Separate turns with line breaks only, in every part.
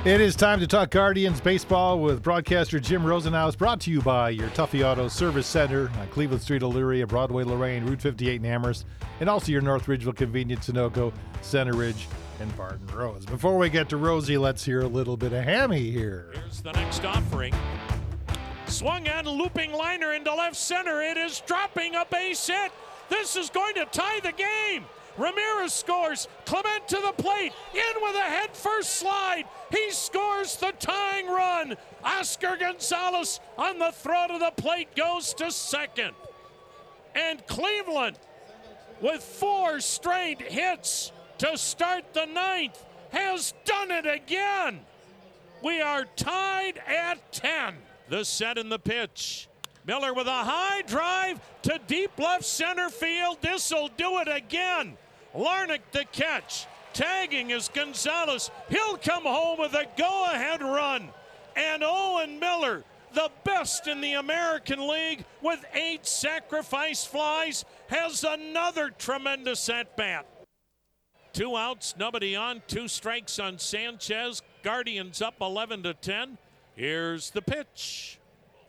It is time to talk Guardians baseball with broadcaster Jim Rosenhaus, brought to you by your Tuffy Auto Service Center on Cleveland Street, Elyria, Broadway, Lorraine, Route 58 in Amherst, and also your North Ridgeville convenience, Sunoco, Center Ridge, and Barton Rose. Before we get to Rosie, let's hear a little bit of Hammy here.
Here's the next offering. Swung on, looping liner into left center. It is dropping a base hit. This is going to tie the game. Ramirez scores. Clement to the plate. In with a head-first slide. He scores the tying run. Oscar Gonzalez on the throw to the plate goes to second. And Cleveland, with 4 straight hits to start the ninth, has done it again. We are tied at 10. The set and the pitch. Miller with a high drive to deep left center field. This'll do it again. Larnach the catch. Tagging is Gonzalez. He'll come home with a go-ahead run. And Owen Miller, the best in the American League with 8 sacrifice flies, has another tremendous at-bat. 2 outs, nobody on, 2 strikes on Sanchez. Guardians up 11-10. Here's the pitch.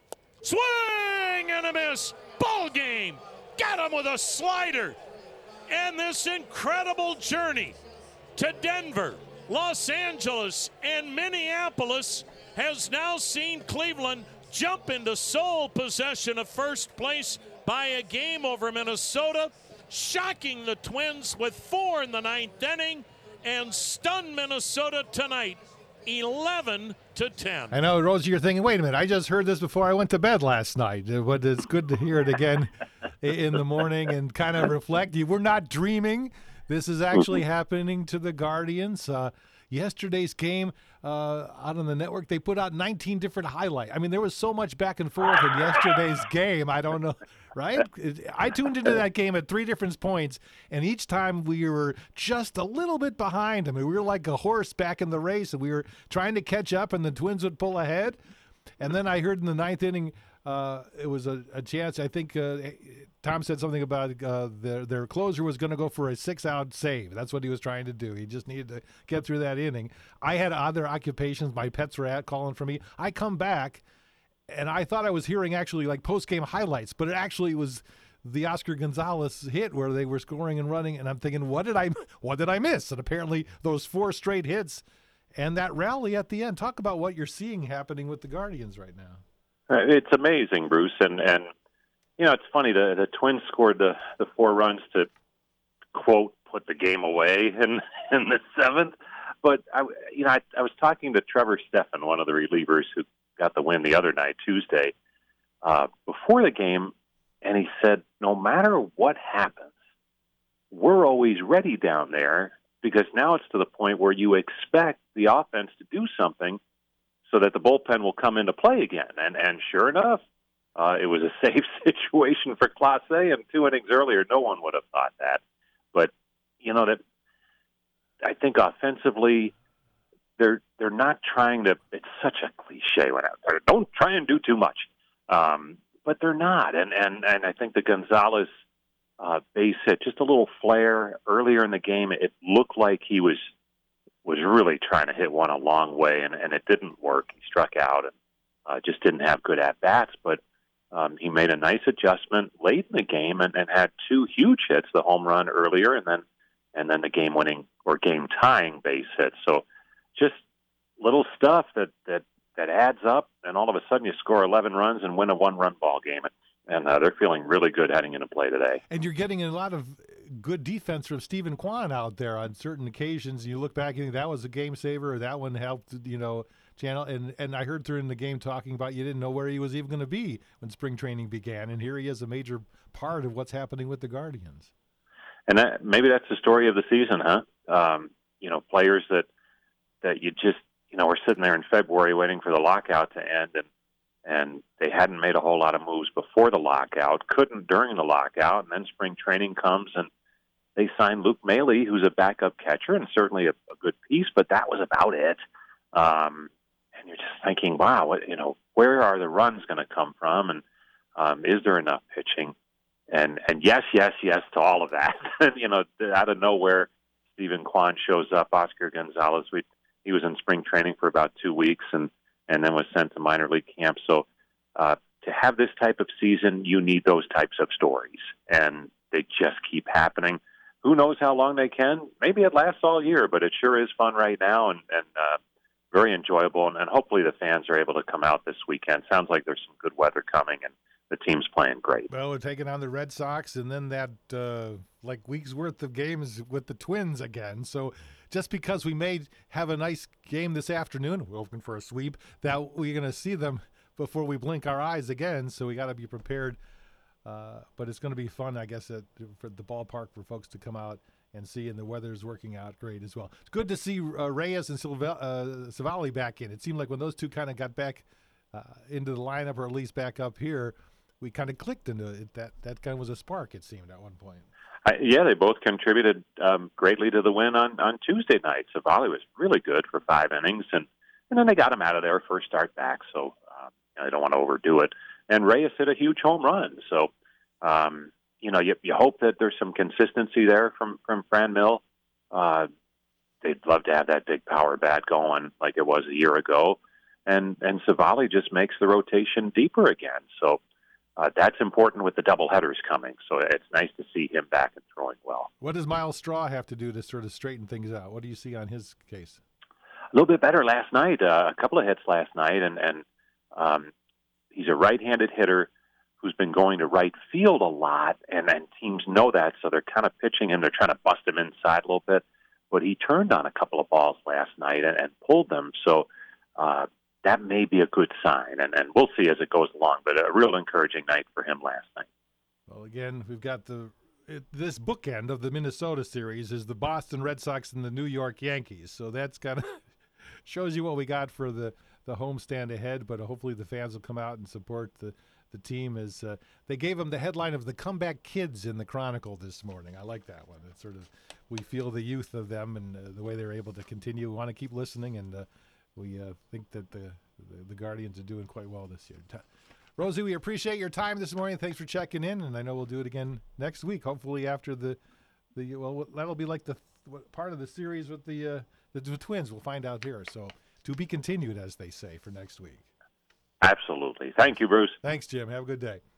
Swing and a miss. Ball game. Got him with a slider. And this incredible journey to Denver, Los Angeles, and Minneapolis has now seen Cleveland jump into sole possession of first place by a game over Minnesota, shocking the Twins with 4 in the 9th inning, and stun Minnesota tonight 11-10.
I know, Rosie, you're thinking, wait a minute, I just heard this before I went to bed last night. But it's good to hear it again in the morning and kind of reflect. We're not dreaming. This is actually happening to the Guardians. Yesterday's game out on the network, they put out 19 different highlights. I mean, there was so much back and forth in yesterday's game. I don't know, right? I tuned into that game at 3 different points, and each time we were just a little bit behind them. We were like a horse back in the race, and we were trying to catch up, and the Twins would pull ahead. And then I heard in the 9th inning, it was a chance. I think Tom said something about their closer was going to go for a 6-out save. That's what he was trying to do. He just needed to get through that inning. I had other occupations. My pets were calling for me. I come back, and I thought I was hearing actually like post-game highlights, but it actually was the Oscar Gonzalez hit where they were scoring and running, and I'm thinking, what did I miss? And apparently those 4 straight hits and that rally at the end. Talk about what you're seeing happening with the Guardians right now.
It's amazing, Bruce, and you know, it's funny. The Twins scored the 4 runs to, quote, put the game away in the 7th. But I was talking to Trevor Stephan, one of the relievers who got the win the other night, Tuesday, before the game, and he said, no matter what happens, we're always ready down there because now it's to the point where you expect the offense to do something so that the bullpen will come into play again. And sure enough, it was a safe situation for Clase, and 2 innings earlier, no one would have thought that. But, you know, that I think offensively, they're not trying to, it's such a cliche when don't try and do too much. But they're not. And I think the Gonzalez base hit, just a little flare earlier in the game, it looked like he was really trying to hit one a long way, and it didn't work. He struck out and just didn't have good at-bats, but he made a nice adjustment late in the game and had 2 huge hits, the home run earlier and then the game-winning or game-tying base hit. So just little stuff that adds up, and all of a sudden you score 11 runs and win a 1-run ball game. And they're feeling really good heading into play today.
And you're getting a lot of good defense from Stephen Kwan out there on certain occasions. You look back and think that was a game saver, or that one helped, channel. And I heard during the game talking about you didn't know where he was even going to be when spring training began. And here he is, a major part of what's happening with the Guardians.
And maybe that's the story of the season, huh? Players that you just, we're sitting there in February waiting for the lockout to end, and they hadn't made a whole lot of moves before the lockout, couldn't during the lockout, and then spring training comes, and they signed Luke Maile, who's a backup catcher, and certainly a good piece, but that was about it. And you're just thinking, wow, where are the runs going to come from, and is there enough pitching? And yes to all of that. And, out of nowhere, Stephen Kwan shows up, Oscar Gonzalez. he was in spring training for about 2 weeks and then was sent to minor league camp. So to have this type of season, you need those types of stories, and they just keep happening. Who knows how long they can? Maybe it lasts all year, but it sure is fun right now and very enjoyable. And hopefully the fans are able to come out this weekend. Sounds like there's some good weather coming, and the team's playing great.
Well, we're taking on the Red Sox, and then that week's worth of games with the Twins again. So just because we may have a nice game this afternoon, we're hoping for a sweep, that we're going to see them before we blink our eyes again. So we got to be prepared. But it's going to be fun, I guess, for the ballpark for folks to come out and see, and the weather's working out great as well. It's good to see Reyes and Savali back in. It seemed like when those two kind of got back into the lineup, or at least back up here, we kind of clicked into it. That kind of was a spark, it seemed, at one point.
Yeah, they both contributed greatly to the win on Tuesday night. Savali was really good for 5 innings, and then they got him out of there first start back, so they don't want to overdo it. And Reyes hit a huge home run, so you hope that there's some consistency there from Fran Mill. They'd love to have that big power bat going like it was a year ago, and Savali just makes the rotation deeper again. So that's important with the doubleheaders coming. So it's nice to see him back and throwing well.
What does Miles Straw have to do to sort of straighten things out? What do you see on his case?
A little bit better last night. A couple of hits last night, and he's a right-handed hitter who's been going to right field a lot, and teams know that, so they're kind of pitching him. They're trying to bust him inside a little bit. But he turned on a couple of balls last night and pulled them, so that may be a good sign, and we'll see as it goes along. But a real encouraging night for him last night.
Well, again, we've got this bookend of the Minnesota series is the Boston Red Sox and the New York Yankees. So that's kind of shows you what we got for the homestand ahead. But hopefully the fans will come out and support the team. As they gave them the headline of the comeback kids in the Chronicle this morning. I like that one. It's sort of, we feel the youth of them and the way they're able to continue. We want to keep listening, and we think that the Guardians are doing quite well this year. Rosie, we appreciate your time this morning. Thanks for checking in, and I know we'll do it again next week. Hopefully after that'll be like the part of the series with the Twins. We'll find out here. So to be continued, as they say, for next week.
Absolutely. Thank you, Bruce.
Thanks, Jim. Have a good day.